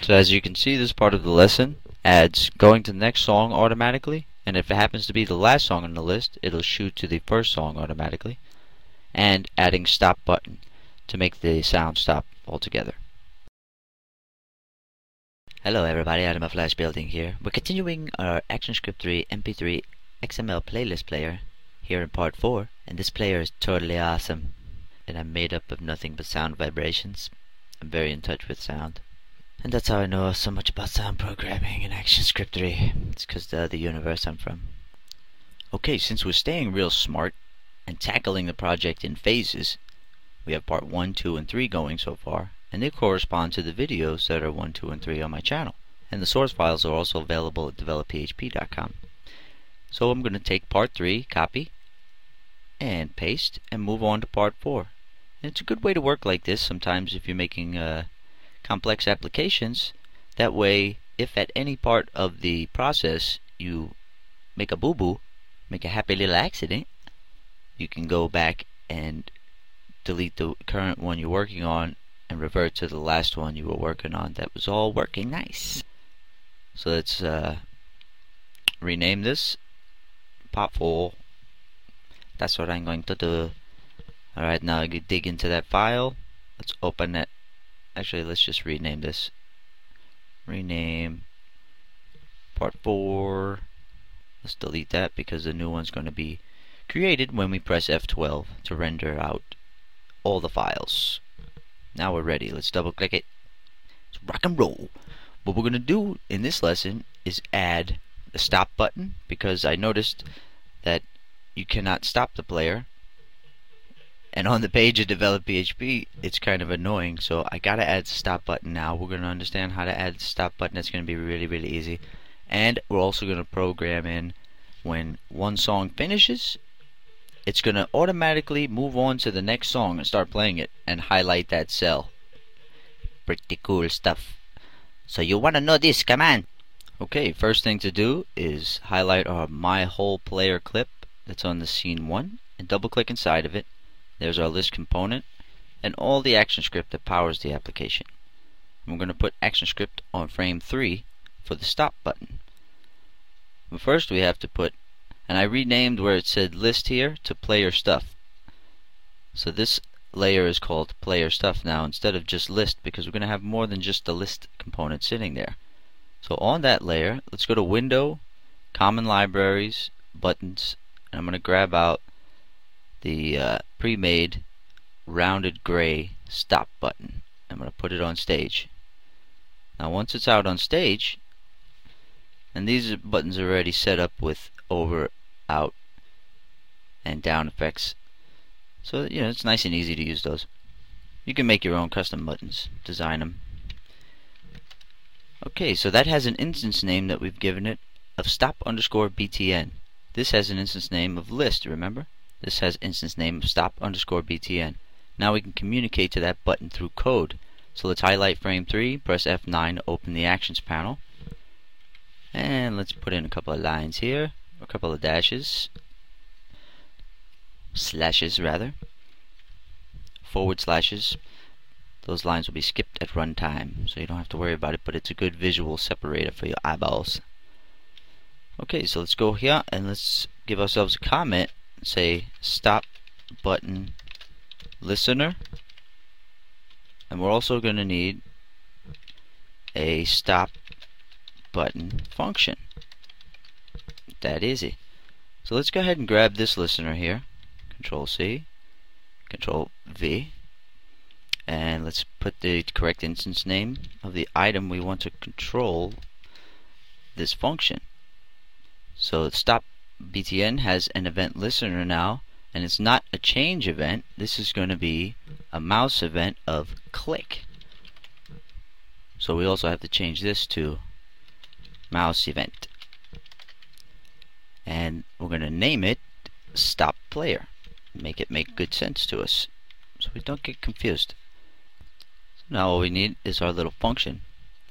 So as you can see, this part of the lesson adds going to the next song automatically, and if it happens to be the last song on the list, it'll shoot to the first song automatically, and adding stop button to make the sound stop altogether. Hello everybody, AdamofFlash Building here. We're continuing our ActionScript 3 MP3 XML playlist player here in part 4, and this player is totally awesome. And I'm made up of nothing but sound vibrations. I'm very in touch with sound. And that's how I know so much about sound programming in ActionScript 3. It's because the universe I'm from. Okay, since we're staying real smart and tackling the project in phases, we have part 1, 2, and 3 going so far, and they correspond to the videos that are 1, 2, and 3 on my channel. And the source files are also available at developphp.com. So I'm going to take part 3, copy, and paste, and move on to part 4. And it's a good way to work like this sometimes if you're making complex applications. That way, if at any part of the process you make a boo-boo, make a happy little accident, you can go back and delete the current one you're working on and revert to the last one you were working on that was all working nice. So let's rename this part 4. That's what I'm going to do. Alright, now you dig into that file. Let's open it. Actually, let's just rename this. Rename part 4. Let's delete that because the new one's going to be created when we press F12 to render out all the files. Now we're ready. Let's double click it. Let's rock and roll. What we're going to do in this lesson is add the stop button, because I noticed that you cannot stop the player, and on the page of Develop PHP it's kind of annoying, so I gotta add the stop button now. We're going to understand how to add the stop button. It's going to be really easy, and we're also going to program in when one song finishes, it's going to automatically move on to the next song and start playing it and highlight that cell. Pretty cool stuff. So you want to know this, come on. Okay, first thing to do is highlight our My Whole Player clip that's on the scene 1 and double click inside of it. There's our list component and all the ActionScript that powers the application. And we're going to put ActionScript on frame 3 for the stop button. But first we have to put, and I renamed where it said list here to player stuff. So this layer is called player stuff now instead of just list, because we're going to have more than just the list component sitting there. So on that layer, let's go to Window, Common Libraries, Buttons, and I'm going to grab out the pre-made rounded gray stop button. I'm going to put it on stage. Now once it's out on stage, and these buttons are already set up with over, out, and down effects, so you know it's nice and easy to use those. You can make your own custom buttons, design them. Okay, so that has an instance name that we've given it of stop_btn. This has an instance name of list, remember? This has instance name of stop_btn. Now we can communicate to that button through code. So let's highlight frame 3, press F9 to open the actions panel. And let's put in a couple of lines here, a couple of dashes, slashes rather, forward slashes. Those lines will be skipped at runtime, so you don't have to worry about it, but it's a good visual separator for your eyeballs. Okay, so let's go here and let's give ourselves a comment. Say stop button listener, and we're also going to need a stop button function. That easy. So let's go ahead and grab this listener here. Control C, Control V, and let's put the correct instance name of the item we want to control this function. So stop BTN has an event listener now, and it's not a change event. This is going to be a mouse event of click. So we also have to change this to mouse event, and we're going to name it stop player. Make it make good sense to us so we don't get confused. So now all we need is our little function.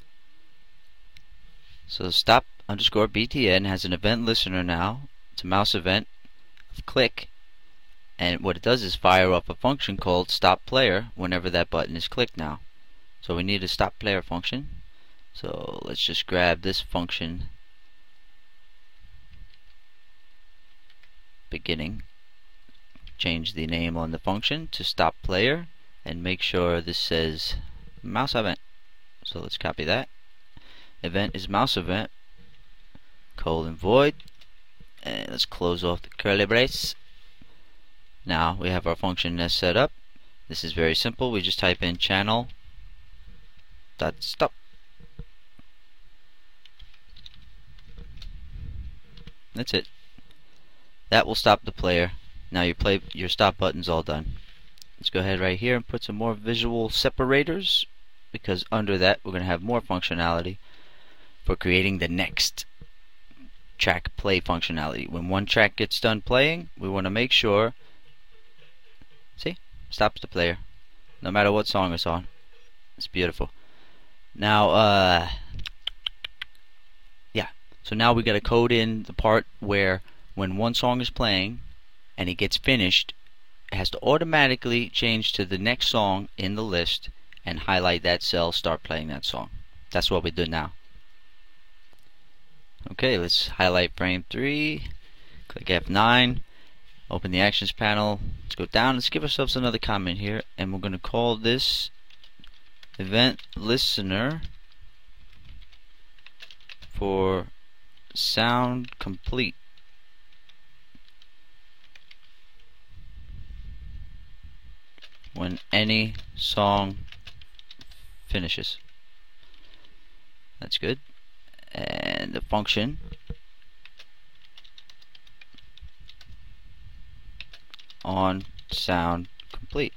So stop_btn has an event listener now. It's a mouse event of click, and what it does is fire up a function called stop player whenever that button is clicked now. So we need a stop player function. So let's just grab this function beginning, change the name on the function to stop player, and make sure this says mouse event. So let's copy that. Event is mouse event, colon void, and let's close off the curly brace. Now we have our function nest set up. This is very simple. We just type in channel dot stop. That's it. That will stop the player. Now your stop button's all done. Let's go ahead right here and put some more visual separators, because under that we're going to have more functionality for creating the next track play functionality. When one track gets done playing, we want to make sure, see, stops the player no matter what song it's on. It's beautiful. Now yeah, so now we got to code in the part where when one song is playing and it gets finished, it has to automatically change to the next song in the list and highlight that cell, start playing that song. That's what we do now. Okay, let's highlight frame 3, click F9, open the actions panel, let's go down, let's give ourselves another comment here, and we're going to call this event listener for sound complete. When any song finishes. That's good. And the function on sound complete.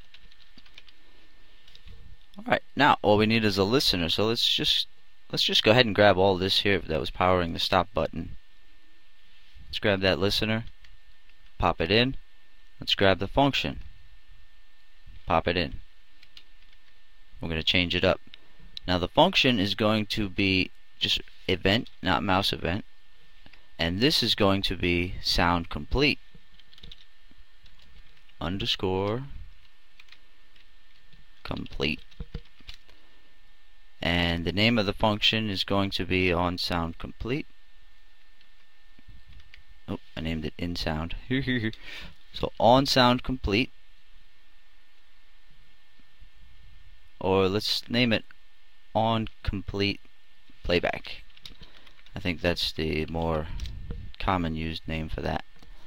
Alright, now all we need is a listener, so let's just go ahead and grab all this here that was powering the stop button. Let's grab that listener, pop it in. Let's grab the function, pop it in. We're going to change it up. Now the function is going to be just event, not mouse event, and this is going to be sound complete underscore complete, and the name of the function is going to be on sound complete. Oh, I named it in sound. So on sound complete, or let's name it on complete playback. I think that's the more common used name for that.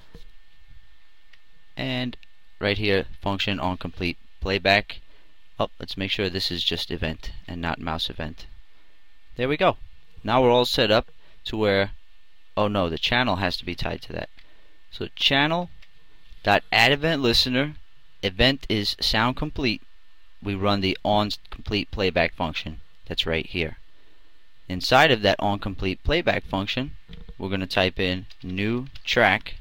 And right here, function on complete playback. Oh, let's make sure this is just event and not mouse event. There we go. Now we're all set up to where, oh no, the channel has to be tied to that. So channel dot add event listener, event is sound complete. We run the on complete playback function that's right here. Inside of that on complete playback function, we're going to type in new track,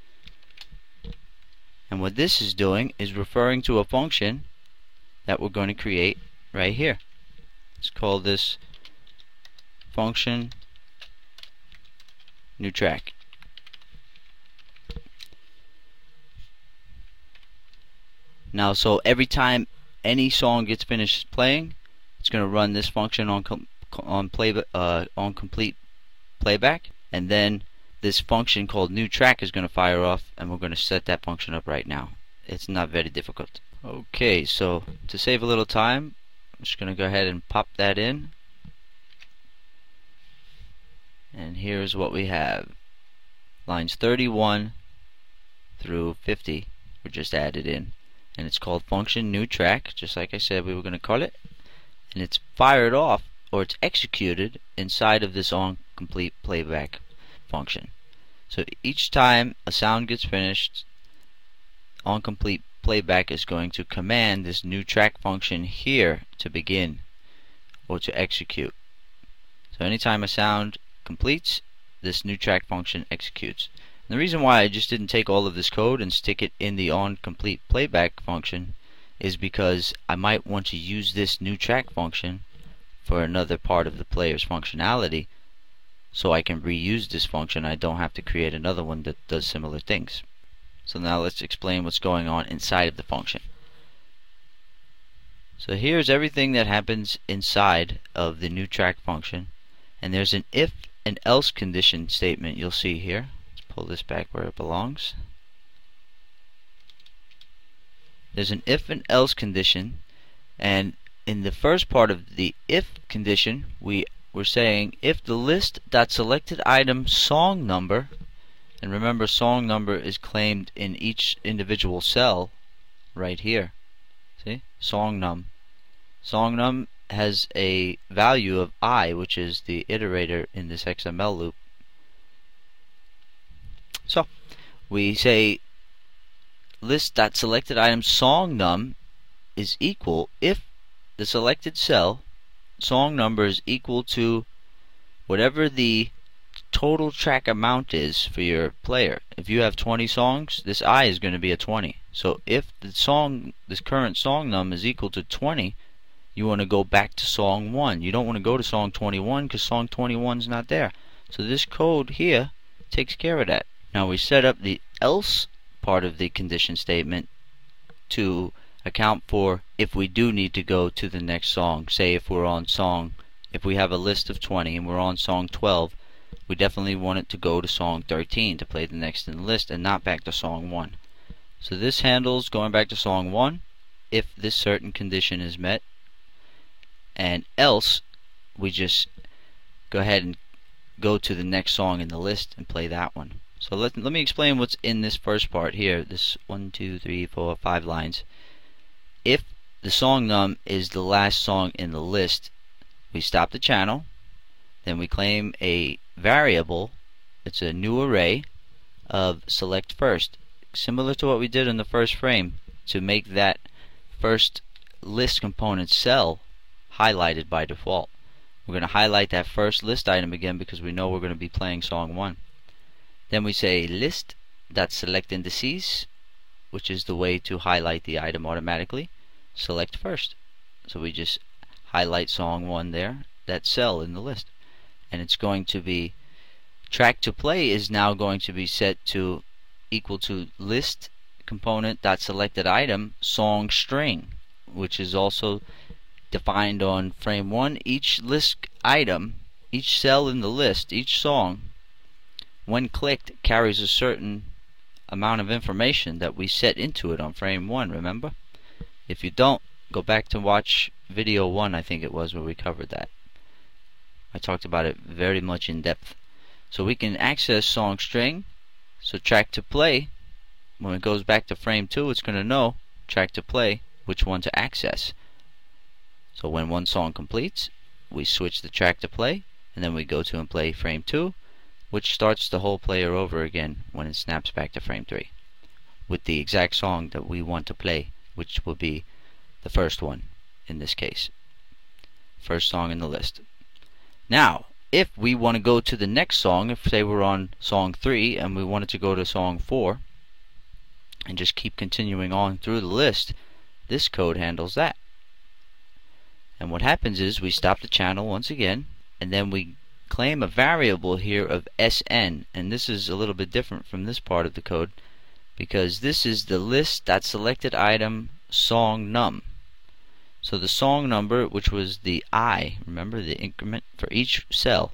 and what this is doing is referring to a function that we're going to create right here. Let's call this function new track. Now, so every time any song gets finished playing, it's going to run this function on complete playback, and then this function called new track is going to fire off, and we're going to set that function up right now. It's not very difficult. Okay, so to save a little time, I'm just going to go ahead and pop that in, and here's what we have. Lines 31 through 50 were just added in, and it's called function new track, just like I said we were going to call it, and it's fired off, or it's executed inside of this on complete playback function. So each time a sound gets finished, on complete playback is going to command this new track function here to begin or to execute. So anytime a sound completes, this new track function executes. And the reason why I just didn't take all of this code and stick it in the on complete playback function is because I might want to use this new track function for another part of the player's functionality, so I can reuse this function. I don't have to create another one that does similar things. So now let's explain what's going on inside of the function. So here's everything that happens inside of the new track function, and there's an if and else condition statement you'll see here. Let's pull this back where it belongs. There's an if and else condition, and in the first part of the if condition we're saying if the list.selected item song number, and remember song number is claimed in each individual cell right here. See? Song num. Song num has a value of I, which is the iterator in this XML loop. So we say list.selected item song num is equal if the selected cell song number is equal to whatever the total track amount is for your player. If you have 20 songs, this I is going to be a 20. So if this current song num is equal to 20, you want to go back to song 1. You don't want to go to song 21 because song 21 is not there. So this code here takes care of that. Now we set up the else part of the condition statement to account for if we do need to go to the next song. Say if we have a list of 20 and we're on song 12, we definitely want it to go to song 13 to play the next in the list and not back to song 1. So this handles going back to song 1 if this certain condition is met, and else we just go ahead and go to the next song in the list and play that one. So let me explain what's in this first part here, this 1, 2, 3, 4, 5 lines. If the song num is the last song in the list, we stop the channel, then we claim a variable, it's a new array of select first, similar to what we did in the first frame, to make that first list component cell highlighted by default. We're going to highlight that first list item again because we know we're going to be playing song 1. Then we say list.selectIndices, which is the way to highlight the item automatically. Select first. So we just highlight song 1 there, that cell in the list. And it's going to be track to play is now going to be set to equal to list component.selected item song string, which is also defined on frame 1. Each list item, each cell in the list, each song, when clicked, carries a certain amount of information that we set into it on frame 1, remember? If you don't, go back to watch video 1, I think it was, where we covered that. I talked about it very much in depth. So we can access song string. So track to play, when it goes back to frame 2, it's going to know track to play which one to access. So when one song completes, we switch the track to play, and then we go to and play frame 2, which starts the whole player over again when it snaps back to frame 3 with the exact song that we want to play, which will be the first one in this case, first song in the list. Now if we want to go to the next song, if say we're on song 3 and we wanted to go to song 4 and just keep continuing on through the list, this code handles that. And what happens is we stop the channel once again, and then we claim a variable here of SN, and this is a little bit different from this part of the code because this is the list.selected item song num. So the song number, which was the I, remember the increment for each cell,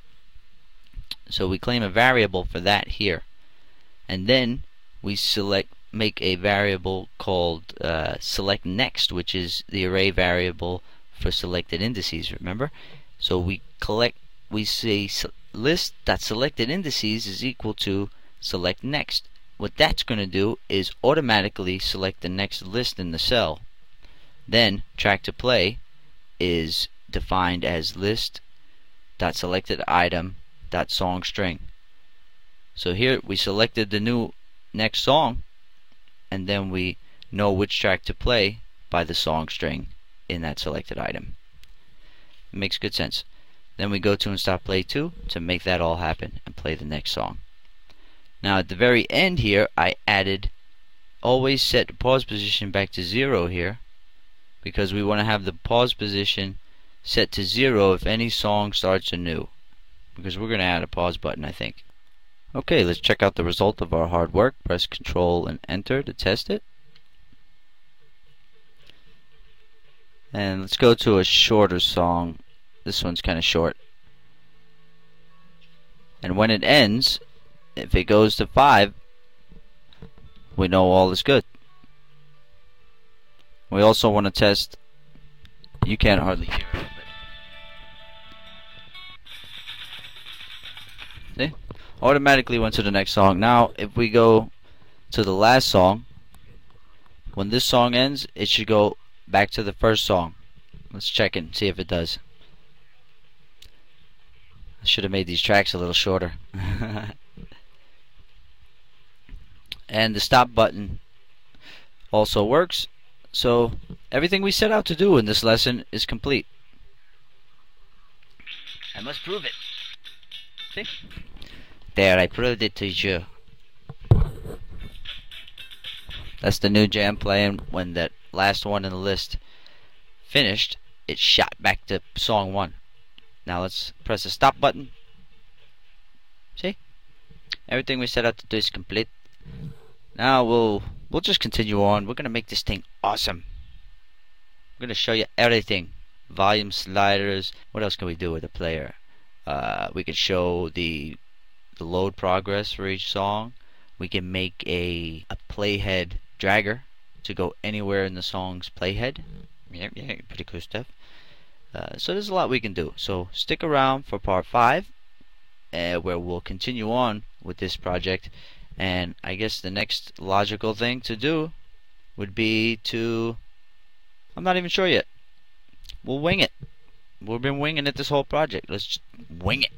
so we claim a variable for that here, and then we make a variable called select next, which is the array variable for selected indices, remember? So we say list.selected indices is equal to select next. What that's going to do is automatically select the next list in the cell. Then track to play is defined as list.selected item.song string. So here we selected the new next song, and then we know which track to play by the song string in that selected item. It makes good sense. Then we go to and stop play 2 to make that all happen and play the next song. Now at the very end here, I added always set the pause position back to 0 here, because we want to have the pause position set to 0 if any song starts anew, because we're going to add a pause button, I think. Okay, let's check out the result of our hard work. Press Control and Enter to test it. And let's go to a shorter song. This one's kind of short. And when it ends, if it goes to 5, we know all is good. We also want to test. You can't hardly hear it. See? Automatically went to the next song. Now, if we go to the last song, when this song ends, it should go back to the first song. Let's check it and see if it does. I should have made these tracks a little shorter. And the stop button also works. So everything we set out to do in this lesson is complete. I must prove it. See? There, I proved it to you. That's the new jam playing. When that last one in the list finished, it shot back to song 1. Now let's press the stop button. See? Everything we set out to do is complete. Now we'll just continue on. We're gonna make this thing awesome. I'm gonna show you everything. Volume sliders. What else can we do with a player? We can show the load progress for each song. We can make a playhead dragger to go anywhere in the song's playhead. Yeah, pretty cool stuff. So there's a lot we can do. So stick around for part 5, where we'll continue on with this project. And I guess the next logical thing to do would be to, I'm not even sure yet. We'll wing it. We've been winging it this whole project. Let's just wing it.